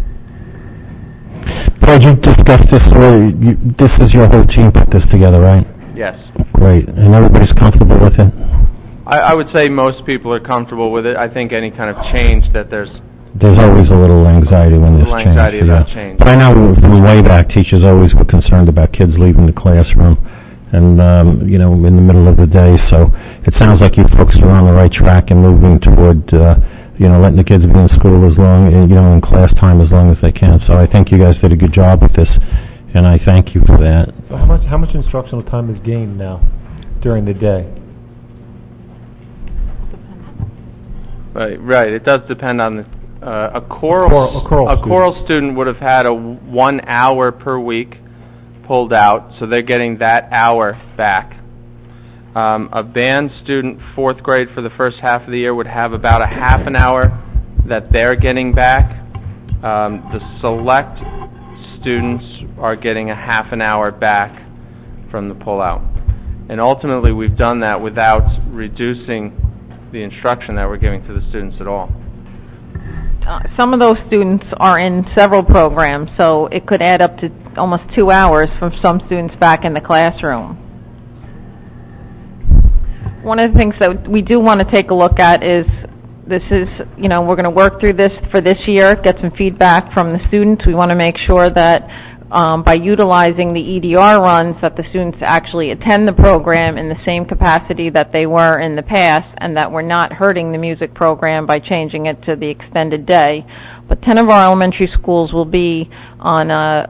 Brad, you discussed this already. This is your whole team put this together, right? Yes. Great. And everybody's comfortable with it? I would say most people are comfortable with it. I think any kind of change that there's always a little anxiety when there's change. Anxiety about change. But I know from way back, teachers always were concerned about kids leaving the classroom and, in the middle of the day. So it sounds like you folks are on the right track and moving toward, letting the kids be in school as long, in class time as long as they can. So I think you guys did a good job with this, and I thank you for that. So how much instructional time is gained now during the day? Right. It does depend on a choral student would have had a 1 hour per week pulled out, so they're getting that hour back. A band student, fourth grade for the first half of the year, would have about a half an hour that they're getting back. The select students are getting a half an hour back from the pullout. And ultimately, we've done that without reducing the instruction that we're giving to the students at all. Some of those students are in several programs, so it could add up to almost 2 hours from some students back in the classroom. One of the things that we do want to take a look at is we're going to work through this for this year, get some feedback from the students. We want to make sure that by utilizing the EDR runs, that the students actually attend the program in the same capacity that they were in the past, and that we're not hurting the music program by changing it to the extended day. But 10 of our elementary schools will be on a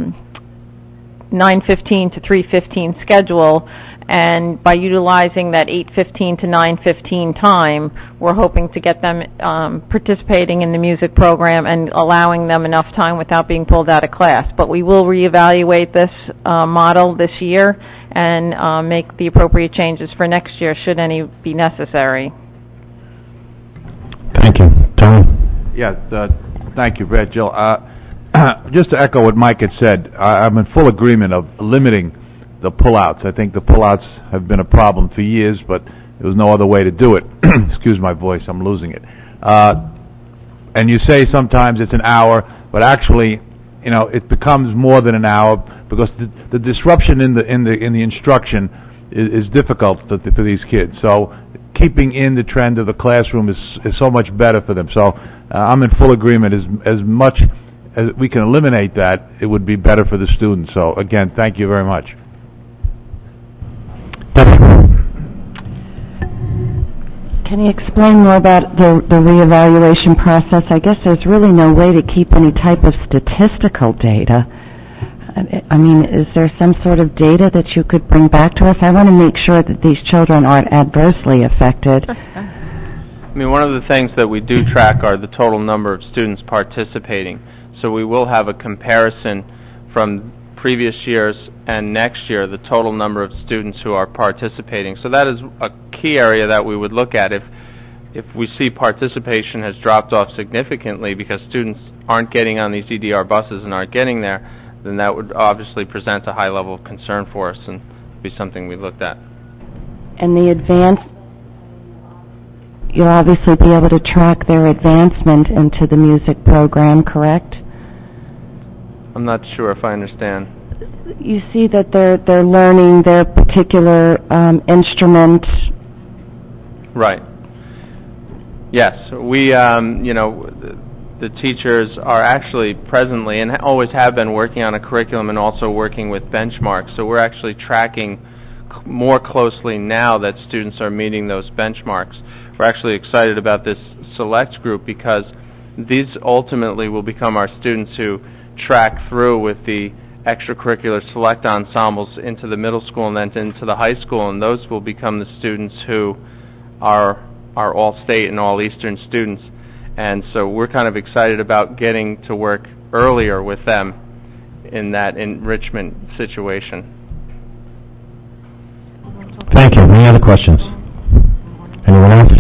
9:15 to 3:15 schedule, and by utilizing that 8:15 to 9:15 time, we're hoping to get them participating in the music program and allowing them enough time without being pulled out of class. But we will reevaluate this model this year and make the appropriate changes for next year, should any be necessary. Thank you. Tony? Yeah, thank you, Brad, Jill. Just to echo what Mike had said, I'm in full agreement of limiting the pullouts. I think the pullouts have been a problem for years, but there was no other way to do it. Excuse my voice, I'm losing it. And you say sometimes it's an hour, but actually, you know, it becomes more than an hour because the disruption in the instruction is difficult for these kids. So keeping in the trend of the classroom is so much better for them. So I'm in full agreement. As much as we can eliminate that, it would be better for the students. So again, thank you very much. Can you explain more about the reevaluation process? I guess there's really no way to keep any type of statistical data. I mean, is there some sort of data that you could bring back to us? I want to make sure that these children aren't adversely affected. I mean, one of the things that we do track are the total number of students participating. So we will have a comparison from previous years and next year, the total number of students who are participating. So that is a key area that we would look at. If we see participation has dropped off significantly because students aren't getting on these EDR buses and aren't getting there, then that would obviously present a high level of concern for us and be something we looked at. And the you'll obviously be able to track their advancement into the music program, correct? I'm not sure if I understand. You see that they're learning their particular instrument. Right. Yes, we the teachers are actually presently and always have been working on a curriculum and also working with benchmarks. So we're actually tracking more closely now that students are meeting those benchmarks. We're actually excited about this select group because these ultimately will become our students who track through with the extracurricular select ensembles into the middle school and then into the high school, and those will become the students who are all-state and all-Eastern students. And so we're kind of excited about getting to work earlier with them in that enrichment situation. Thank you. Any other questions? Anyone else?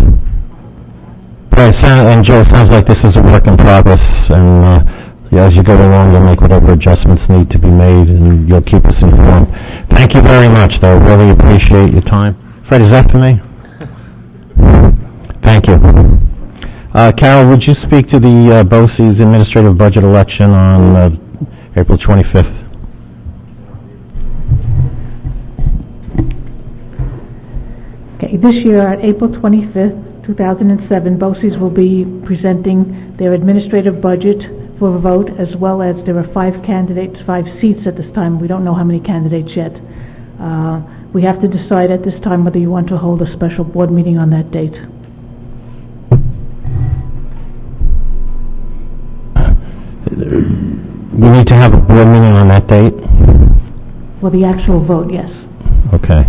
And Joe, it sounds like this is a work in progress, and as you go along, you'll make whatever adjustments need to be made, and you'll keep us informed. Thank you very much, though. Really appreciate your time. Fred, is that for me? Thank you. Carol, would you speak to the BOCES administrative budget election on April 25th? Okay, this year on April 25th, 2007, BOCES will be presenting their administrative budget for a vote, as well as there are 5 candidates, 5 seats at this time. We don't know how many candidates yet. We have to decide at this time whether you want to hold a special board meeting on that date. We need to have a board meeting on that date? For the actual vote, yes. Okay.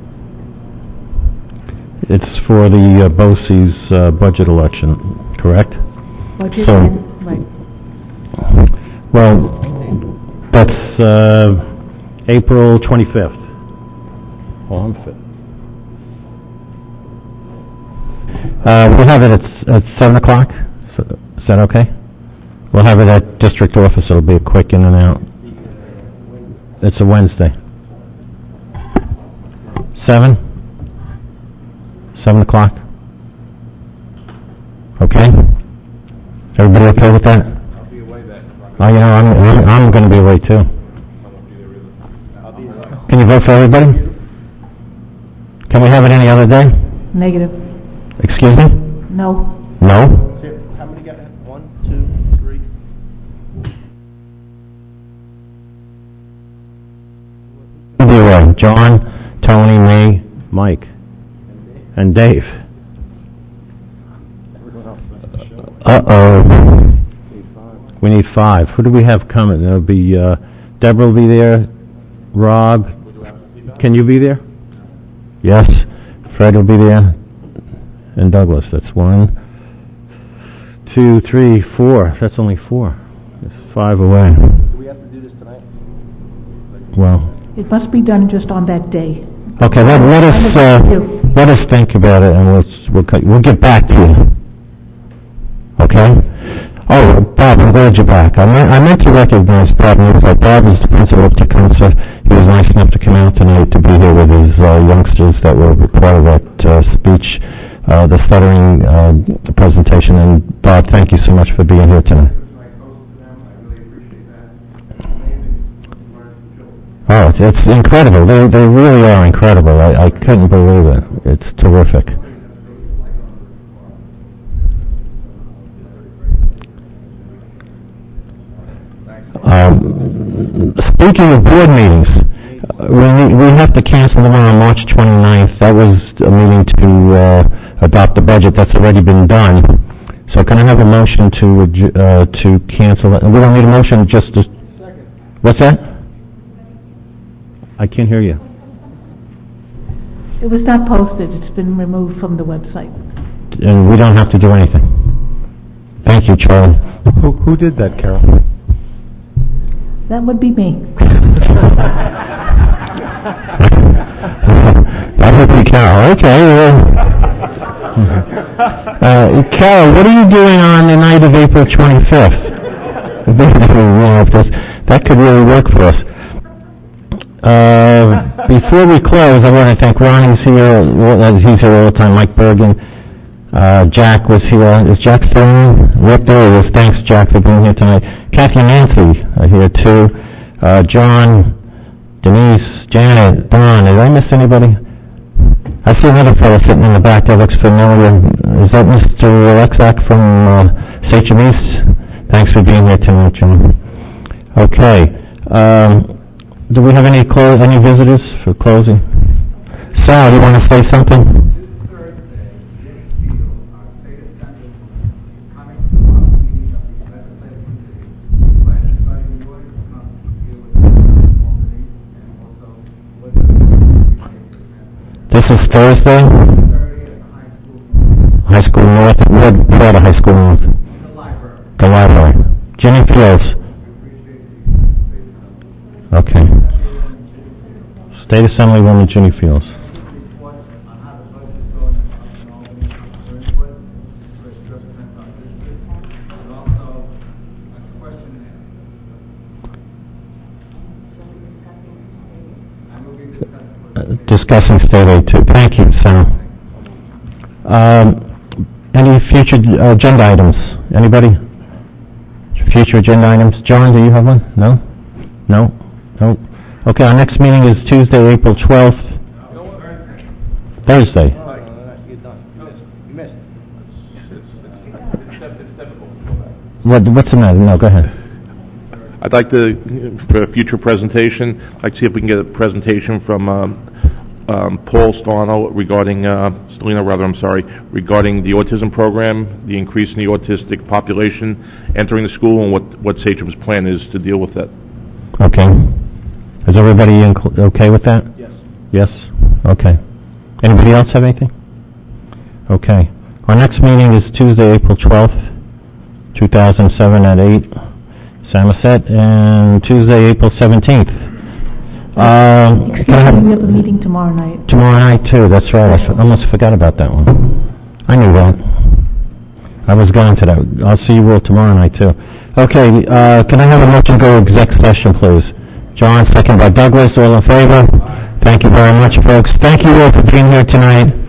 It's for the BOCES budget election, correct? Budget, so, right. Well, that's April 25th. Oh, I'm fit. We'll have it at 7 o'clock. Is that okay? We'll have it at district office. It'll be a quick in and out. It's a Wednesday. 7 o'clock. Okay. Everybody okay with that? I'll be away then. Oh, you know, I'm going to be away too. Can you vote for everybody? Can we have it any other day? Negative. Excuse me? No. No? How many got it? 1, 2, 3. be away. John, Tony, me, Mike, and Dave. Uh-oh. We need 5. Who do we have coming? It'll be, Deborah will be there. Rob, can you be there? Yes. Fred will be there. And Douglas, that's 1, 2, 3, 4. That's only 4. There's 5 away. Do we have to do this tonight? Well. It must be done just on that day. Okay, let us think about it, and we'll get back to you. Okay? Oh, Bob, I'm glad you're back. I meant to recognize Bob Newfeld. Bob is the principal of Tecumseh. He was nice enough to come out tonight to be here with his youngsters that were part of that speech, the stuttering presentation. And Bob, thank you so much for being here tonight. Oh, it's incredible. They really are incredible. I couldn't believe it. It's terrific. Speaking of board meetings, we have to cancel the one on March 29th. That was a meeting to adopt the budget. That's already been done. So can I have a motion to cancel it? We don't need a motion, just to... What's that? I can't hear you. It was not posted. It's been removed from the website. And we don't have to do anything. Thank you, Charlie. Who did that, Carol? That would be me. That would be Carol. Okay. Carol, what are you doing on the night of April 25th? That could really work for us. Before we close, I want to thank Ronnie's here. He's here all the time. Mike Bergen. Jack was here. Is Jack still in? Yep, there he is. Thanks, Jack, for being here tonight. Kathy and Nancy are here, too. John, Denise, Janet, Don. Did I miss anybody? I see another fellow sitting in the back that looks familiar. Is that Mr. Alexak from Sachem East? Thanks for being here tonight, John. Okay. Do we have any visitors for closing? Sal, do you want to say something? This is Thursday? High School North. What part of High School North? The library. Ginny Fields. Okay. State Assemblywoman Ginny Fields. Discussing state aid too. Thank you, Sal. Any future agenda items? Anybody? Future agenda items? John, do you have one? No? No? No? Okay, our next meeting is Tuesday, April 12th. Thursday. What's the matter? No, go ahead. I'd like to, for a future presentation, I'd like to see if we can get a presentation from Paul Stelino regarding regarding the autism program, the increase in the autistic population entering the school, and what Sachem's plan is to deal with that. Okay. Is everybody okay with that? Yes. Yes? Okay. Anybody else have anything? Okay. Our next meeting is Tuesday, April 12th, 2007 at 8, Samoset, and Tuesday, April 17th. We have a meeting tomorrow night. Tomorrow night, too. That's right. I almost forgot about that one. I knew that. I was going to that. I'll see you all tomorrow night, too. Okay, can I have a motion to go exec session, please? John, second by Douglas. All in favor? Thank you very much, folks. Thank you all for being here tonight.